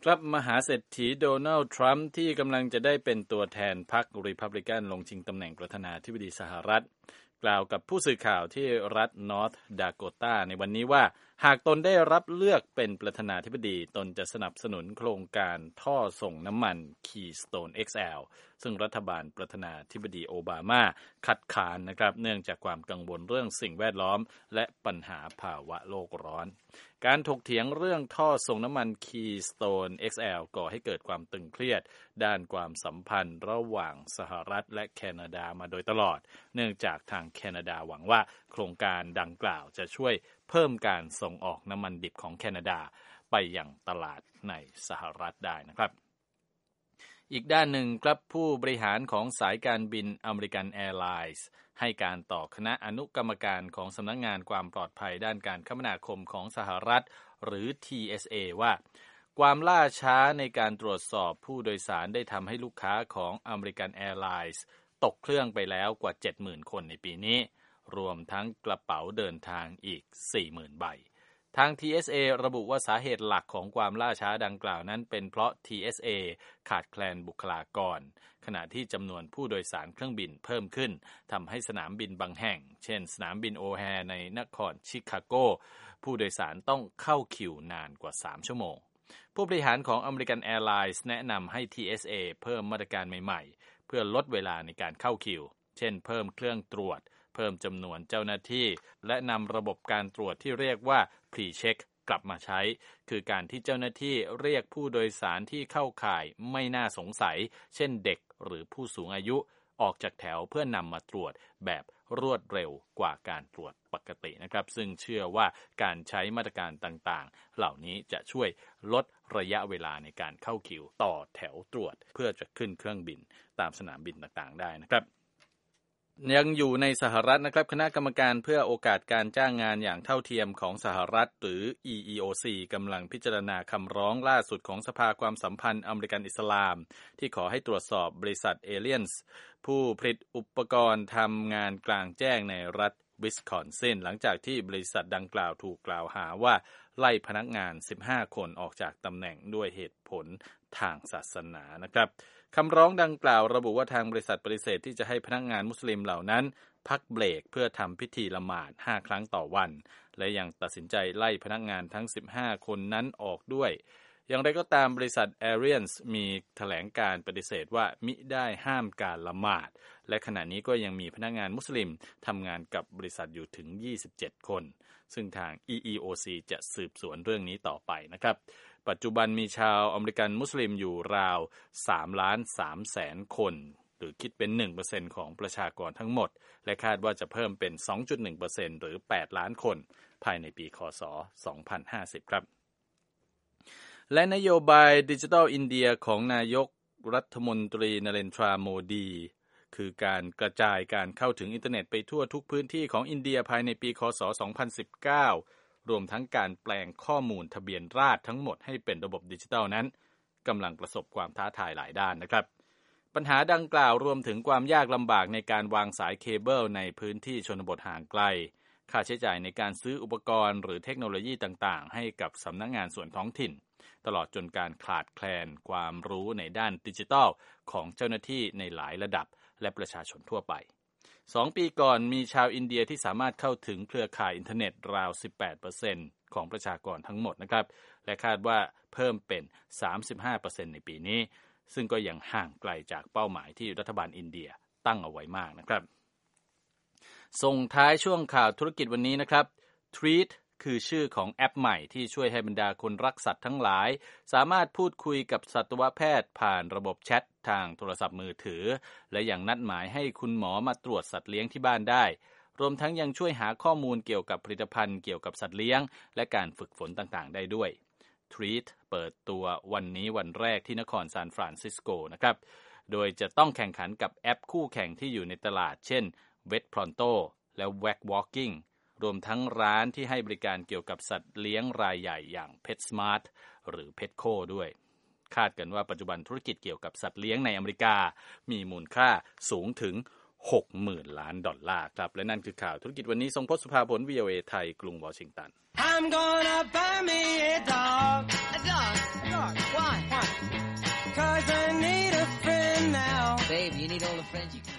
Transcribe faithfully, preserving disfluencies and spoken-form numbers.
ครับมหาเศรษฐีโดนัลด์ทรัมป์ที่กำลังจะได้เป็นตัวแทนพรรครีพับลิกันลงชิงตำแหน่งประธานาธิบดีสหรัฐกล่าวกับผู้สื่อข่าวที่รัฐนอร์ทดาโกตาในวันนี้ว่าหากตนได้รับเลือกเป็นประธานาธิบดีตนจะสนับสนุนโครงการท่อส่งน้ำมัน Keystone เอ็กซ์ แอล ซึ่งรัฐบาลประธานาธิบดีโอบามาคัดค้านนะครับเนื่องจากความกังวลเรื่องสิ่งแวดล้อมและปัญหาภาวะโลกร้อนการถกเถียงเรื่องท่อส่งน้ำมัน Keystone เอ็กซ์ แอล ก่อให้เกิดความตึงเครียดด้านความสัมพันธ์ระหว่างสหรัฐและแคนาดามาโดยตลอดเนื่องจากทางแคนาดาหวังว่าโครงการดังกล่าวจะช่วยเพิ่มการส่งออกน้ำมันดิบของแคนาดาไปยังตลาดในสหรัฐได้นะครับอีกด้านหนึ่งครับผู้บริหารของสายการบินอเมริกันแอร์ไลน์ให้การต่อคณะอนุกรรมการของสำนักงานความปลอดภัยด้านการคมนาคมของสหรัฐหรือ ที เอส เอ ว่าความล่าช้าในการตรวจสอบผู้โดยสารได้ทำให้ลูกค้าของอเมริกันแอร์ไลน์ตกเครื่องไปแล้วกว่า เจ็ดหมื่น คนในปีนี้รวมทั้งกระเป๋าเดินทางอีก สี่หมื่น ใบทาง ที เอส เอ ระบุว่าสาเหตุหลักของความล่าช้าดังกล่าวนั้นเป็นเพราะ ที เอส เอ ขาดแคลนบุคลากรขณะที่จำนวนผู้โดยสารเครื่องบินเพิ่มขึ้นทำให้สนามบินบางแห่งเช่นสนามบินโอแฮร์ในนครชิคาโกผู้โดยสารต้องเข้าคิวนานกว่าสามชั่วโมงผู้บริหารของ American Airlines แนะนำให้ ที เอส เอ เพิ่มมาตรการใหม่ๆเพื่อลดเวลาในการเข้าคิวเช่นเพิ่มเครื่องตรวจเพิ่มจำนวนเจ้าหน้าที่และนำระบบการตรวจที่เรียกว่า Pre-check กลับมาใช้คือการที่เจ้าหน้าที่เรียกผู้โดยสารที่เข้าข่ายไม่น่าสงสัยเช่นเด็กหรือผู้สูงอายุออกจากแถวเพื่อนำมาตรวจแบบรวดเร็วกว่าการตรวจปกตินะครับซึ่งเชื่อว่าการใช้มาตรการต่างๆเหล่านี้จะช่วยลดระยะเวลาในการเข้าคิวต่อแถวตรวจเพื่อจะขึ้นเครื่องบินตามสนามบินต่างๆได้นะครับยังอยู่ในสหรัฐนะครับคณะกรรมการเพื่อโอกาสการจ้างงานอย่างเท่าเทียมของสหรัฐหรือ อี อี โอ ซี กำลังพิจารณาคำร้องล่าสุดของสภาความสัมพันธ์อเมริกันอิสลามที่ขอให้ตรวจสอบบริษัทเอเลียนส์ผู้ผลิตอุปกรณ์ทำงานกลางแจ้งในรัฐวิสคอนซินหลังจากที่บริษัทดังกล่าวถูกกล่าวหาว่าไล่พนักงานสิบห้าคนออกจากตำแหน่งด้วยเหตุผลทางศาสนานะครับคำร้องดังกล่าวระบุว่าทางบริษัทปฏิเสธที่จะให้พนักงานมุสลิมเหล่านั้นพักเบรกเพื่อทำพิธีละหมาดห้าครั้งต่อวันและยังตัดสินใจไล่พนักงานทั้งสิบห้าคนนั้นออกด้วยอย่างไรก็ตามบริษัท Arians มีแถลงการปฏิเสธว่ามิได้ห้ามการละหมาดและขณะนี้ก็ยังมีพนักงานมุสลิมทำงานกับบริษัทอยู่ถึงยี่สิบเจ็ดคนซึ่งทาง อี อี โอ ซี จะสืบสวนเรื่องนี้ต่อไปนะครับปัจจุบันมีชาวอเมริกันมุสลิมอยู่ราวสามล้านสามแสนคนหรือคิดเป็น หนึ่งเปอร์เซ็นต์ ของประชากรทั้งหมดและคาดว่าจะเพิ่มเป็น สองจุดหนึ่งเปอร์เซ็นต์ หรือแปดล้านคนภายในปีค.ศ. สองพันห้าสิบครับและนโยบายดิจิทัลอินเดียของนายกรัฐมนตรีนเรนทราโมดีคือการกระจายการเข้าถึงอินเทอร์เน็ตไปทั่วทุกพื้นที่ของอินเดียภายในปีค.ศ. สองพันสิบเก้ารวมทั้งการแปลงข้อมูลทะเบียนราษฎร์ทั้งหมดให้เป็นระบบดิจิทัลนั้นกำลังประสบความท้าทายหลายด้านนะครับปัญหาดังกล่าวรวมถึงความยากลำบากในการวางสายเคเบิลในพื้นที่ชนบทห่างไกลค่าใช้จ่ายในการซื้ออุปกรณ์หรือเทคโนโลยีต่างๆให้กับสำนักงานส่วนท้องถิ่นตลอดจนการขาดแคลนความรู้ในด้านดิจิทัลของเจ้าหน้าที่ในหลายระดับและประชาชนทั่วไปสองปีก่อนมีชาวอินเดียที่สามารถเข้าถึงเครือข่ายอินเทอร์เน็ตราว สิบแปดเปอร์เซ็นต์ ของประชากรทั้งหมดนะครับและคาดว่าเพิ่มเป็น สามสิบห้าเปอร์เซ็นต์ ในปีนี้ซึ่งก็ยังห่างไกลจากเป้าหมายที่รัฐบาลอินเดียตั้งเอาไว้มากนะครับส่งท้ายช่วงข่าวธุรกิจวันนี้นะครับ Treat คือชื่อของแอปใหม่ที่ช่วยให้บรรดาคนรักสัตว์ทั้งหลายสามารถพูดคุยกับสัตวแพทย์ผ่านระบบแชททางโทรศัพท์มือถือและยังนัดหมายให้คุณหมอมาตรวจสัตว์เลี้ยงที่บ้านได้รวมทั้งยังช่วยหาข้อมูลเกี่ยวกับผลิตภัณฑ์เกี่ยวกับสัตว์เลี้ยงและการฝึกฝนต่างๆได้ด้วย Treat เปิดตัววันนี้วันแรกที่นครซานฟรานซิสโกนะครับโดยจะต้องแข่งขันกับแอปคู่แข่งที่อยู่ในตลาดเช่น Vet Pronto และ Wag Walkingรวมทั้งร้านที่ให้บริการเกี่ยวกับสัตว์เลี้ยงรายใหญ่อย่าง PetSmart หรือ Petco ด้วยคาดกันว่าปัจจุบันธุรกิจเกี่ยวกับสัตว์เลี้ยงในอเมริกามีมูลค่าสูงถึง หกหมื่น ล้านดอลลาร์ครับและนั่นคือข่าวธุรกิจวันนี้ทรงพจน์สุภาผล วี โอ เอ ไทยกรุงวอชิงตัน I'm gonna buy me a dog. A dog? A dog? Why? Why? 'Cause I need a friend now. Babe, you need all the friends you can